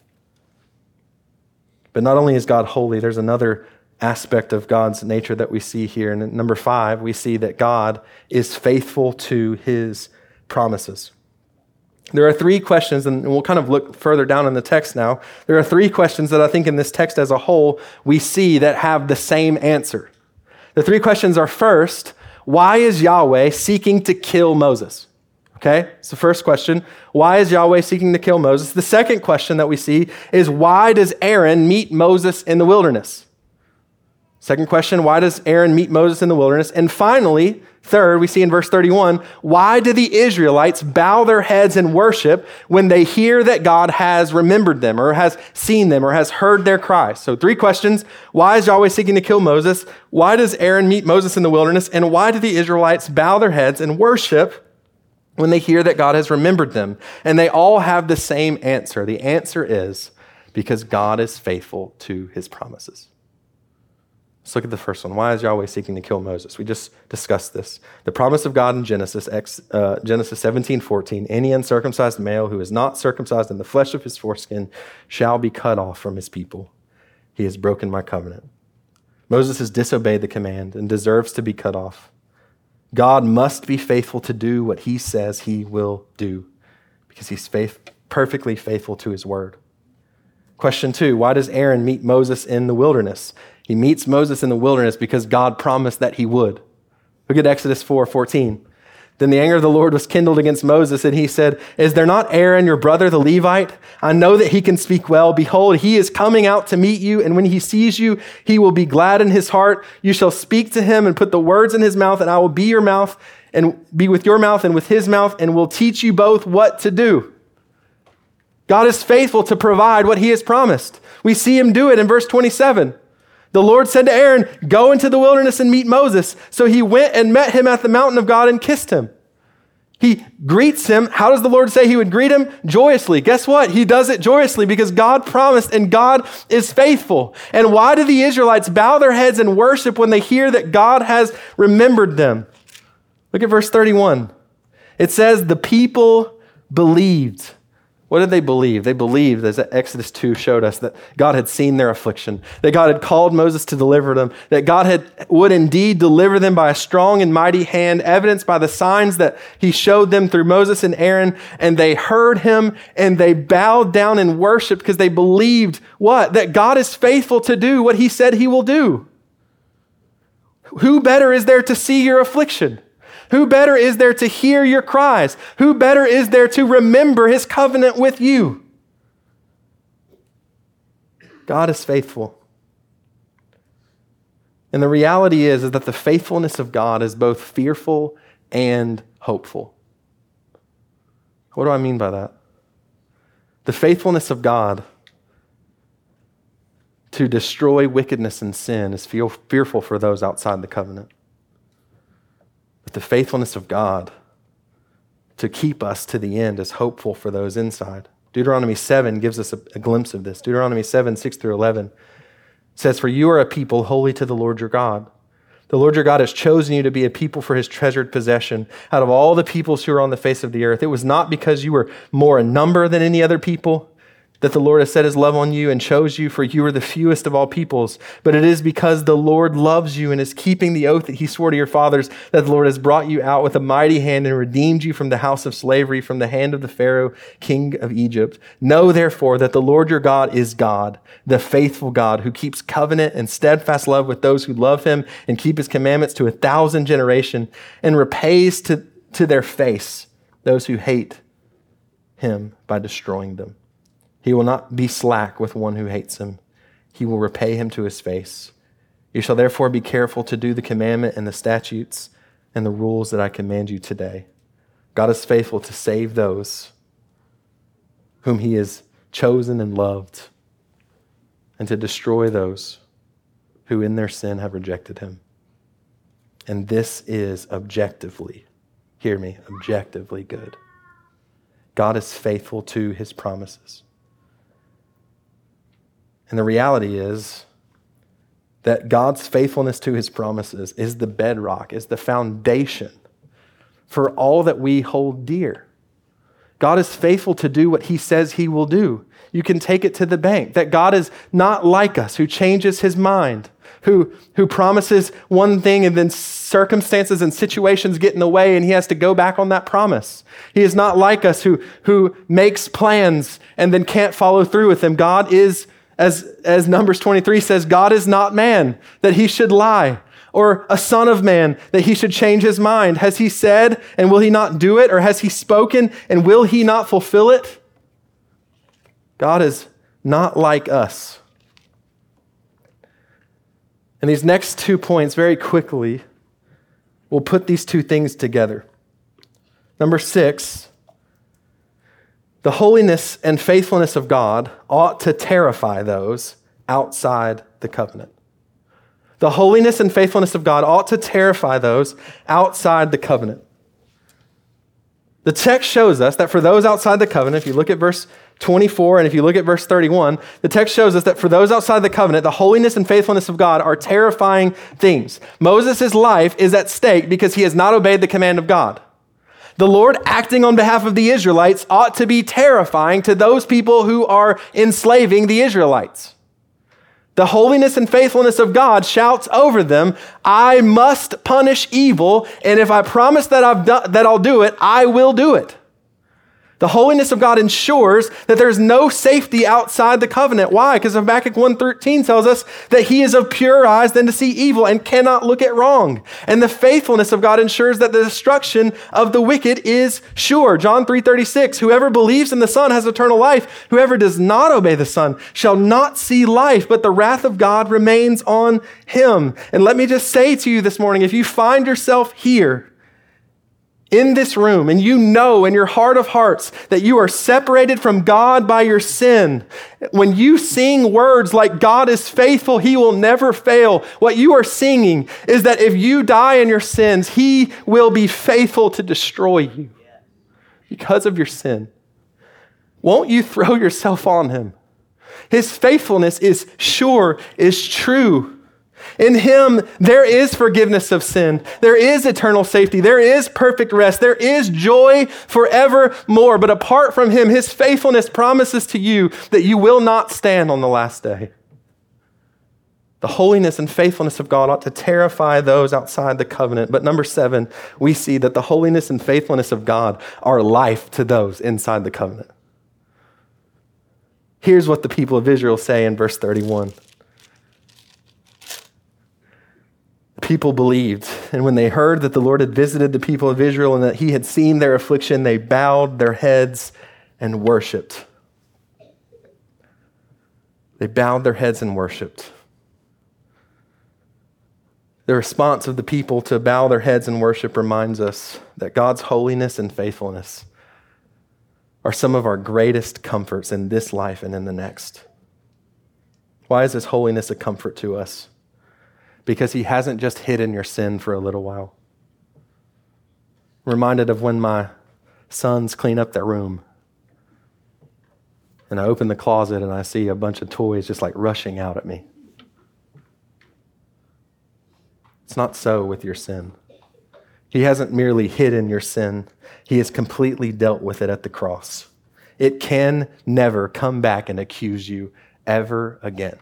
But not only is God holy, there's another aspect of God's nature that we see here. And number five, we see that God is faithful to his promises. There are three questions, and we'll kind of look further down in the text now. There are three questions that I think in this text as a whole we see that have the same answer. The three questions are, first, why is Yahweh seeking to kill Moses? Okay, it's the first question. Why is Yahweh seeking to kill Moses? The second question that we see is, why does Aaron meet Moses in the wilderness? Second question, why does Aaron meet Moses in the wilderness? And finally, third, we see in verse thirty-one, why do the Israelites bow their heads in worship when they hear that God has remembered them or has seen them or has heard their cries? So three questions. Why is Yahweh seeking to kill Moses? Why does Aaron meet Moses in the wilderness? And why do the Israelites bow their heads in worship when they hear that God has remembered them? And they all have the same answer. The answer is because God is faithful to his promises. Let's look at the first one. Why is Yahweh seeking to kill Moses? We just discussed this. The promise of God in Genesis, uh, Genesis seventeen fourteen, any uncircumcised male who is not circumcised in the flesh of his foreskin shall be cut off from his people. He has broken my covenant. Moses has disobeyed the command and deserves to be cut off. God must be faithful to do what he says he will do because he's faith, perfectly faithful to his word. Question two, why does Aaron meet Moses in the wilderness? He meets Moses in the wilderness because God promised that he would. Look at Exodus four fourteen. Then the anger of the Lord was kindled against Moses, and he said, is there not Aaron, your brother, the Levite? I know that he can speak well. Behold, he is coming out to meet you, and when he sees you, he will be glad in his heart. You shall speak to him and put the words in his mouth, and I will be your mouth and be with your mouth and with his mouth, and will teach you both what to do. God is faithful to provide what he has promised. We see him do it in verse twenty-seven. The Lord said to Aaron, go into the wilderness and meet Moses. So he went and met him at the mountain of God and kissed him. He greets him. How does the Lord say he would greet him? Joyously. Guess what? He does it joyously because God promised and God is faithful. And why do the Israelites bow their heads and worship when they hear that God has remembered them? Look at verse thirty-one. It says, the people believed. What did they believe? They believed, as Exodus two showed us, that God had seen their affliction, that God had called Moses to deliver them, that God had would indeed deliver them by a strong and mighty hand, evidenced by the signs that he showed them through Moses and Aaron, and they heard him and they bowed down and worshiped because they believed what? That God is faithful to do what he said he will do. Who better is there to see your affliction? Who better is there to hear your cries? Who better is there to remember his covenant with you? God is faithful. And the reality is, is that the faithfulness of God is both fearful and hopeful. What do I mean by that? The faithfulness of God to destroy wickedness and sin is feel, fearful for those outside the covenant. But the faithfulness of God to keep us to the end is hopeful for those inside. Deuteronomy seven gives us a, a glimpse of this. Deuteronomy seven, six through eleven says, for you are a people holy to the Lord your God. The Lord your God has chosen you to be a people for his treasured possession out of all the peoples who are on the face of the earth. It was not because you were more in number than any other people that the Lord has set his love on you and chose you, for you are the fewest of all peoples. But it is because the Lord loves you and is keeping the oath that he swore to your fathers that the Lord has brought you out with a mighty hand and redeemed you from the house of slavery, from the hand of the Pharaoh, king of Egypt. Know therefore that the Lord your God is God, the faithful God, who keeps covenant and steadfast love with those who love him and keep his commandments to a thousand generations, and repays to, to their face those who hate him by destroying them. He will not be slack with one who hates him. He will repay him to his face. You shall therefore be careful to do the commandment and the statutes and the rules that I command you today. God is faithful to save those whom he has chosen and loved, and to destroy those who in their sin have rejected him. And this is objectively, hear me, objectively good. God is faithful to his promises. And the reality is that God's faithfulness to his promises is the bedrock, is the foundation for all that we hold dear. God is faithful to do what he says he will do. You can take it to the bank, that God is not like us, who changes his mind, who, who promises one thing and then circumstances and situations get in the way and he has to go back on that promise. He is not like us, who, who makes plans and then can't follow through with them. God is As, as Numbers twenty-three says, God is not man, that he should lie, or a son of man, that he should change his mind. Has he said, and will he not do it? Or has he spoken, and will he not fulfill it? God is not like us. And these next two points, very quickly, will put these two things together. Number six, the holiness and faithfulness of God ought to terrify those outside the covenant. The holiness and faithfulness of God ought to terrify those outside the covenant. The text shows us that for those outside the covenant, if you look at verse twenty-four and if you look at verse thirty-one, the text shows us that for those outside the covenant, the holiness and faithfulness of God are terrifying things. Moses' life is at stake because he has not obeyed the command of God. The Lord acting on behalf of the Israelites ought to be terrifying to those people who are enslaving the Israelites. The holiness and faithfulness of God shouts over them, I must punish evil, and if I promise that I've done, that I'll do it, I will do it. The holiness of God ensures that there's no safety outside the covenant. Why? Because Habakkuk one thirteen tells us that he is of purer eyes than to see evil and cannot look at wrong. And the faithfulness of God ensures that the destruction of the wicked is sure. John three thirty-six, whoever believes in the Son has eternal life. Whoever does not obey the Son shall not see life, but the wrath of God remains on him. And let me just say to you this morning, if you find yourself here, in this room, and you know in your heart of hearts that you are separated from God by your sin, when you sing words like God is faithful, he will never fail, what you are singing is that if you die in your sins, he will be faithful to destroy you because of your sin. Won't you throw yourself on him? His faithfulness is sure, is true. In him, there is forgiveness of sin. There is eternal safety. There is perfect rest. There is joy forevermore. But apart from him, his faithfulness promises to you that you will not stand on the last day. The holiness and faithfulness of God ought to terrify those outside the covenant. But number seven, we see that the holiness and faithfulness of God are life to those inside the covenant. Here's what the people of Israel say in verse thirty-one. People believed, and when they heard that the Lord had visited the people of Israel and that he had seen their affliction, they bowed their heads and worshiped. They bowed their heads and worshiped. The response of the people to bow their heads and worship reminds us that God's holiness and faithfulness are some of our greatest comforts in this life and in the next. Why is his holiness a comfort to us? Because he hasn't just hidden your sin for a little while. I'm reminded of when my sons clean up their room and I open the closet and I see a bunch of toys just like rushing out at me. It's not so with your sin. He hasn't merely hidden your sin. He has completely dealt with it at the cross. It can never come back and accuse you ever again.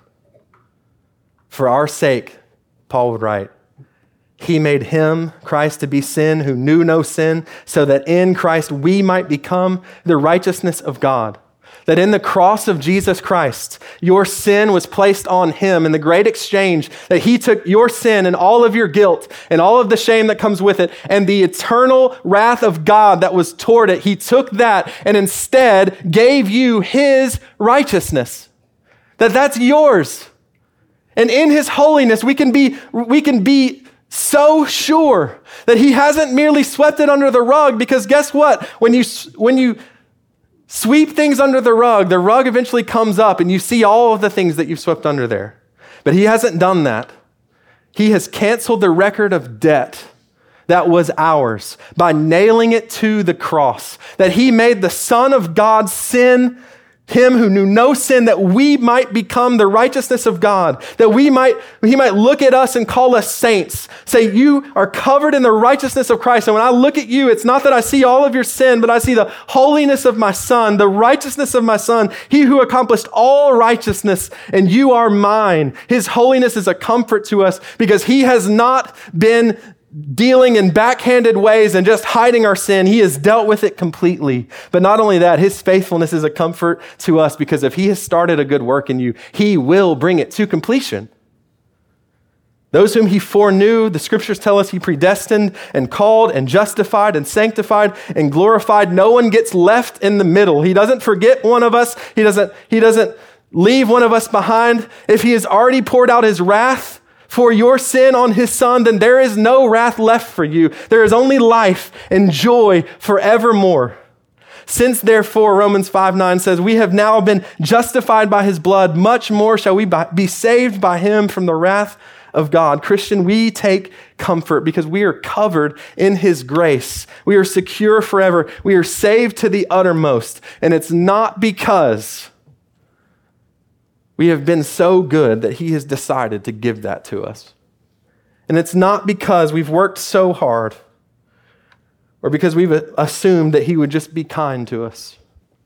For our sake, Paul would write, he made him, Christ, to be sin who knew no sin, so that in Christ we might become the righteousness of God. That in the cross of Jesus Christ, your sin was placed on him in the great exchange, that he took your sin and all of your guilt and all of the shame that comes with it and the eternal wrath of God that was toward it. He took that and instead gave you his righteousness. That that's yours. And in his holiness, we can be, we can be so sure that he hasn't merely swept it under the rug, because guess what? When you, when you sweep things under the rug, the rug eventually comes up and you see all of the things that you've swept under there. But he hasn't done that. He has canceled the record of debt that was ours by nailing it to the cross. That he made the Son of God sin, him who knew no sin, that we might become the righteousness of God, that we might, he might look at us and call us saints, say, you are covered in the righteousness of Christ. And when I look at you, it's not that I see all of your sin, but I see the holiness of my Son, the righteousness of my Son, he who accomplished all righteousness, and you are mine. His holiness is a comfort to us because he has not been dealing in backhanded ways and just hiding our sin. He has dealt with it completely. But not only that, his faithfulness is a comfort to us because if he has started a good work in you, he will bring it to completion. Those whom he foreknew, the scriptures tell us he predestined and called and justified and sanctified and glorified. No one gets left in the middle. He doesn't forget one of us. He doesn't, he doesn't leave one of us behind. If he has already poured out his wrath for your sin on his Son, then there is no wrath left for you. There is only life and joy forevermore. Since therefore, Romans five nine says, we have now been justified by his blood, much more shall we be saved by him from the wrath of God. Christian, we take comfort because we are covered in his grace. We are secure forever. We are saved to the uttermost. And it's not because we have been so good that he has decided to give that to us. And it's not because we've worked so hard or because we've assumed that he would just be kind to us.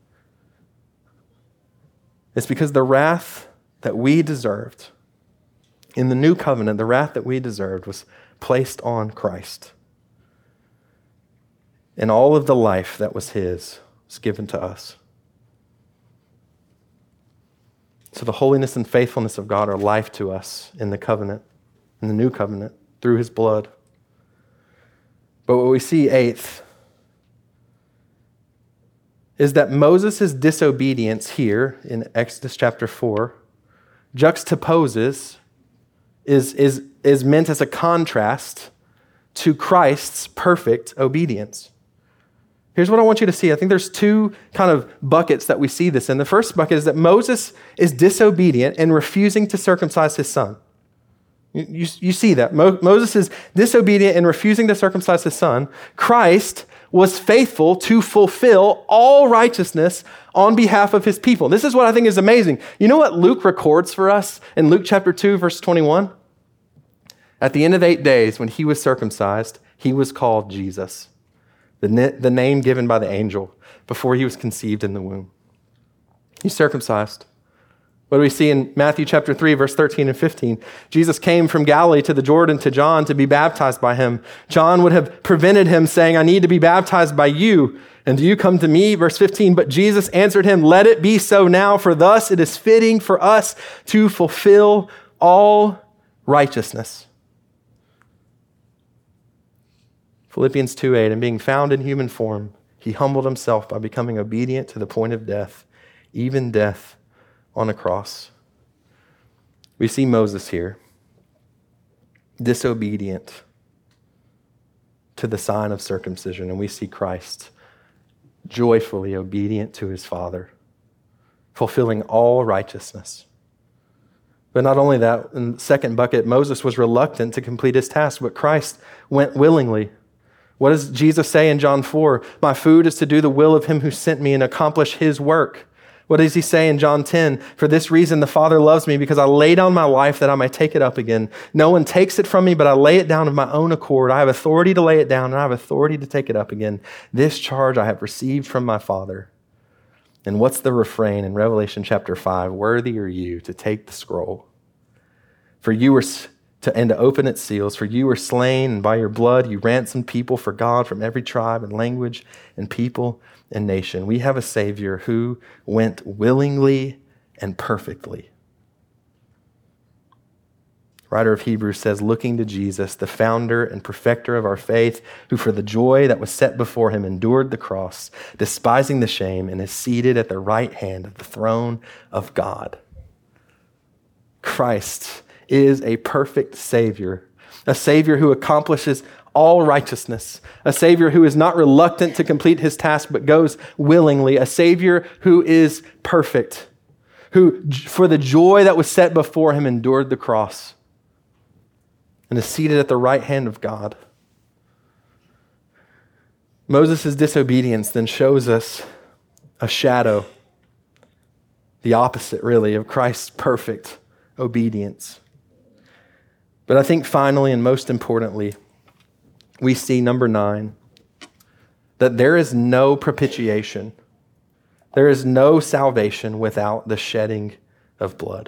It's because the wrath that we deserved in the new covenant, the wrath that we deserved was placed on Christ. And all of the life that was his is given to us. So the holiness and faithfulness of God are life to us in the covenant, in the new covenant, through his blood. But what we see, eighth, is that Moses' disobedience here in Exodus chapter four juxtaposes, is, is, is meant as a contrast to Christ's perfect obedience. Here's what I want you to see. I think there's two kind of buckets that we see this in. The first bucket is that Moses is disobedient in refusing to circumcise his son. You, you, you see that. Mo, Moses is disobedient in refusing to circumcise his son. Christ was faithful to fulfill all righteousness on behalf of his people. This is what I think is amazing. You know what Luke records for us in Luke chapter two, verse twenty-one? At the end of eight days, when he was circumcised, he was called Jesus, the, na- the name given by the angel before he was conceived in the womb. He's circumcised. What do we see in Matthew chapter three, verse thirteen and fifteen? Jesus came from Galilee to the Jordan to John to be baptized by him. John would have prevented him, saying, I need to be baptized by you, and do you come to me? Verse fifteen, but Jesus answered him, let it be so now, for thus it is fitting for us to fulfill all righteousness. Philippians two eight, and being found in human form, he humbled himself by becoming obedient to the point of death, even death on a cross. We see Moses here, disobedient to the sign of circumcision, and we see Christ joyfully obedient to his Father, fulfilling all righteousness. But not only that, in the second bucket, Moses was reluctant to complete his task, but Christ went willingly. What does Jesus say in John four? My food is to do the will of him who sent me and accomplish his work. What does he say in John ten? For this reason the Father loves me, because I lay down my life that I may take it up again. No one takes it from me, but I lay it down of my own accord. I have authority to lay it down, and I have authority to take it up again. This charge I have received from my Father. And what's the refrain in Revelation chapter five? Worthy are you to take the scroll. For you were to and to open its seals, for you were slain, and by your blood you ransomed people for God from every tribe and language and people and nation. We have a Savior who went willingly and perfectly. Writer of Hebrews says, looking to Jesus, the founder and perfecter of our faith, who for the joy that was set before him endured the cross, despising the shame, and is seated at the right hand of the throne of God. Christ is a perfect Savior, a Savior who accomplishes all righteousness, a Savior who is not reluctant to complete his task but goes willingly, a Savior who is perfect, who for the joy that was set before him endured the cross and is seated at the right hand of God. Moses' disobedience then shows us a shadow, the opposite really, of Christ's perfect obedience. But I think finally and most importantly, we see number nine, that there is no propitiation. There is no salvation without the shedding of blood.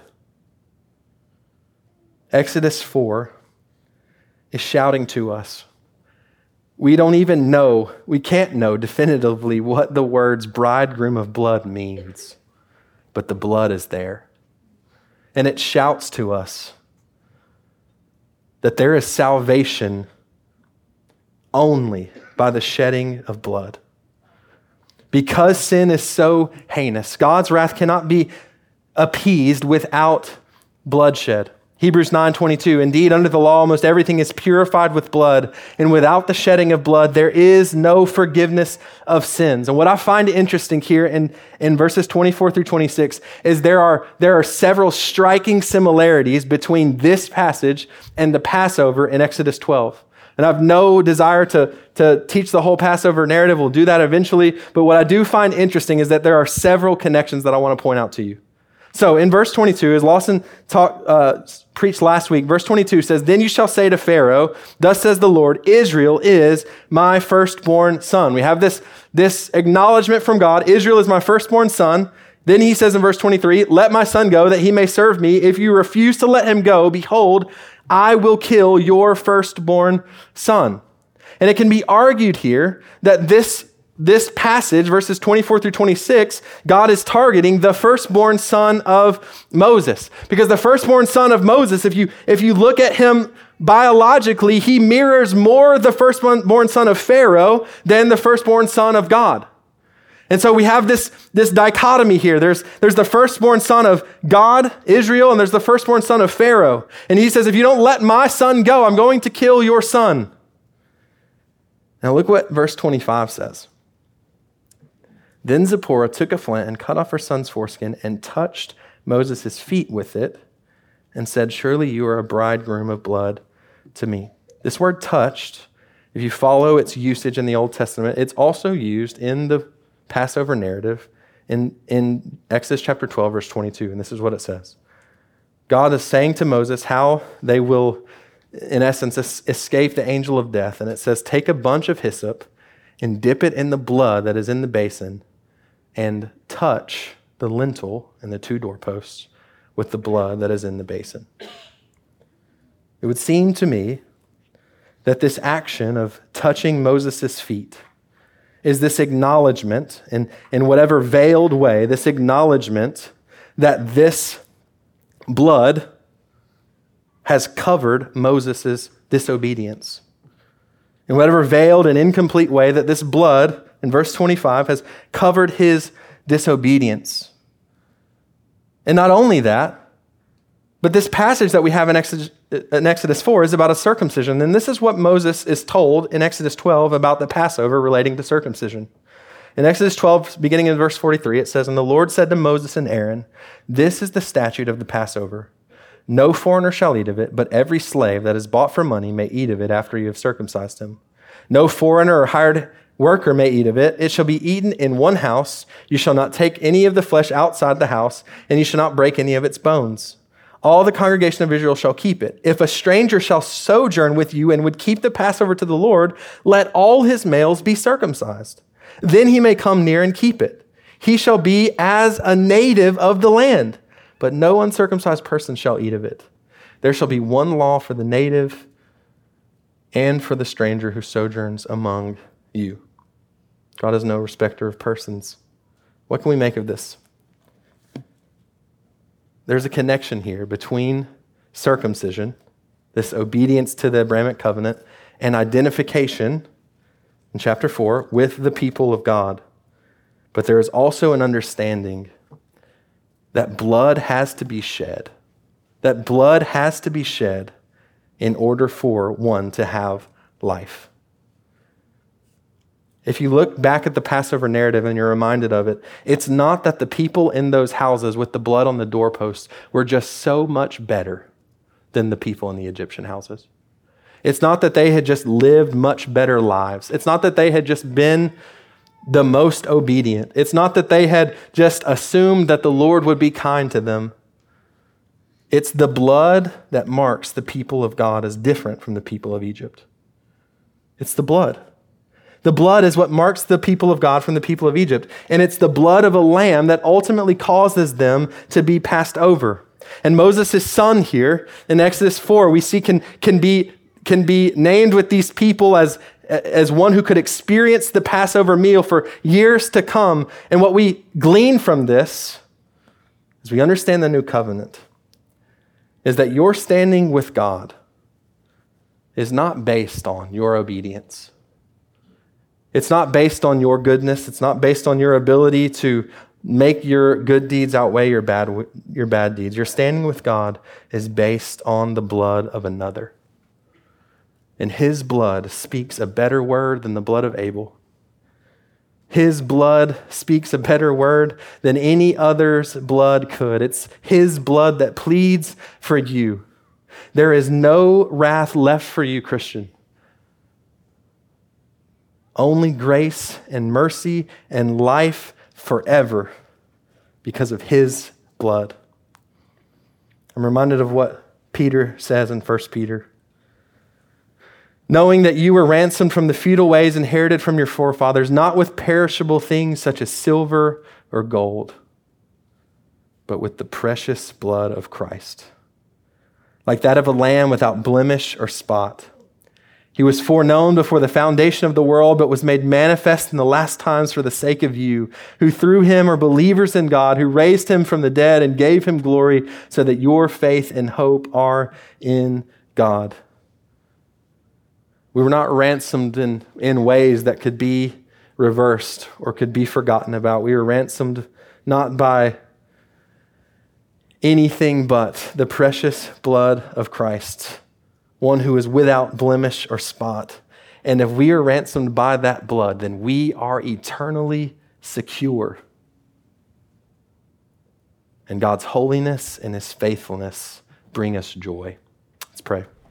Exodus four is shouting to us. We don't even know, we can't know definitively what the words bridegroom of blood means, but the blood is there. And it shouts to us that there is salvation only by the shedding of blood. Because sin is so heinous, God's wrath cannot be appeased without bloodshed. Hebrews nine twenty-two, indeed, under the law, almost everything is purified with blood, and without the shedding of blood, there is no forgiveness of sins. And what I find interesting here in, in verses twenty-four through twenty-six is there are, there are several striking similarities between this passage and the Passover in Exodus twelve. And I have no desire to, to teach the whole Passover narrative. We'll do that eventually. But what I do find interesting is that there are several connections that I want to point out to you. So in verse twenty-two, as Lawson talk, uh, preached last week, verse twenty-two says, then you shall say to Pharaoh, thus says the Lord, Israel is my firstborn son. We have this, this acknowledgement from God, Israel is my firstborn son. Then he says in verse twenty-three, let my son go that he may serve me. If you refuse to let him go, behold, I will kill your firstborn son. And it can be argued here that this this passage, verses twenty-four through twenty-six, God is targeting the firstborn son of Moses. Because the firstborn son of Moses, if you, if you look at him biologically, he mirrors more the firstborn son of Pharaoh than the firstborn son of God. And so we have this, this dichotomy here. There's, there's the firstborn son of God, Israel, and there's the firstborn son of Pharaoh. And he says, if you don't let my son go, I'm going to kill your son. Now look what verse twenty-five says. Then Zipporah took a flint and cut off her son's foreskin and touched Moses' feet with it and said, surely you are a bridegroom of blood to me. This word touched, if you follow its usage in the Old Testament, it's also used in the Passover narrative in, in Exodus chapter twelve, verse twenty-two. And this is what it says. God is saying to Moses how they will, in essence, es- escape the angel of death. And it says, take a bunch of hyssop and dip it in the blood that is in the basin and touch the lintel and the two doorposts with the blood that is in the basin. It would seem to me that this action of touching Moses' feet is this acknowledgement, in, in whatever veiled way, this acknowledgement that this blood has covered Moses' disobedience. In whatever veiled and incomplete way that this blood, in verse twenty-five, has covered his disobedience. And not only that, but this passage that we have in Exodus, in Exodus four is about a circumcision. And this is what Moses is told in Exodus twelve about the Passover relating to circumcision. In Exodus twelve, beginning in verse forty-three, it says, and the Lord said to Moses and Aaron, this is the statute of the Passover. No foreigner shall eat of it, but every slave that is bought for money may eat of it after you have circumcised him. No foreigner or hired worker may eat of it. It shall be eaten in one house. You shall not take any of the flesh outside the house, and you shall not break any of its bones. All the congregation of Israel shall keep it. If a stranger shall sojourn with you and would keep the Passover to the Lord, let all his males be circumcised. Then he may come near and keep it. He shall be as a native of the land, but no uncircumcised person shall eat of it. There shall be one law for the native and for the stranger who sojourns among you. God is no respecter of persons. What can we make of this? There's a connection here between circumcision, this obedience to the Abrahamic covenant, and identification in chapter four with the people of God. But there is also an understanding that blood has to be shed, that blood has to be shed in order for one to have life. If you look back at the Passover narrative and you're reminded of it, it's not that the people in those houses with the blood on the doorposts were just so much better than the people in the Egyptian houses. It's not that they had just lived much better lives. It's not that they had just been the most obedient. It's not that they had just assumed that the Lord would be kind to them. It's the blood that marks the people of God as different from the people of Egypt. It's the blood. The blood is what marks the people of God from the people of Egypt. And it's the blood of a lamb that ultimately causes them to be passed over. And Moses' son here in Exodus four, we see can, can, be, can be named with these people as, as one who could experience the Passover meal for years to come. And what we glean from this, as we understand the new covenant, is that your standing with God is not based on your obedience. It's not based on your goodness. It's not based on your ability to make your good deeds outweigh your bad, your bad deeds. Your standing with God is based on the blood of another. And his blood speaks a better word than the blood of Abel. His blood speaks a better word than any other's blood could. It's his blood that pleads for you. There is no wrath left for you, Christian. Only grace and mercy and life forever because of his blood. I'm reminded of what Peter says in First Peter. Knowing that you were ransomed from the futile ways inherited from your forefathers, not with perishable things such as silver or gold, but with the precious blood of Christ, like that of a lamb without blemish or spot. He was foreknown before the foundation of the world, but was made manifest in the last times for the sake of you, who through him are believers in God, who raised him from the dead and gave him glory, so that your faith and hope are in God. We were not ransomed in, in ways that could be reversed or could be forgotten about. We were ransomed not by anything but the precious blood of Christ, one who is without blemish or spot. And if we are ransomed by that blood, then we are eternally secure. And God's holiness and his faithfulness bring us joy. Let's pray.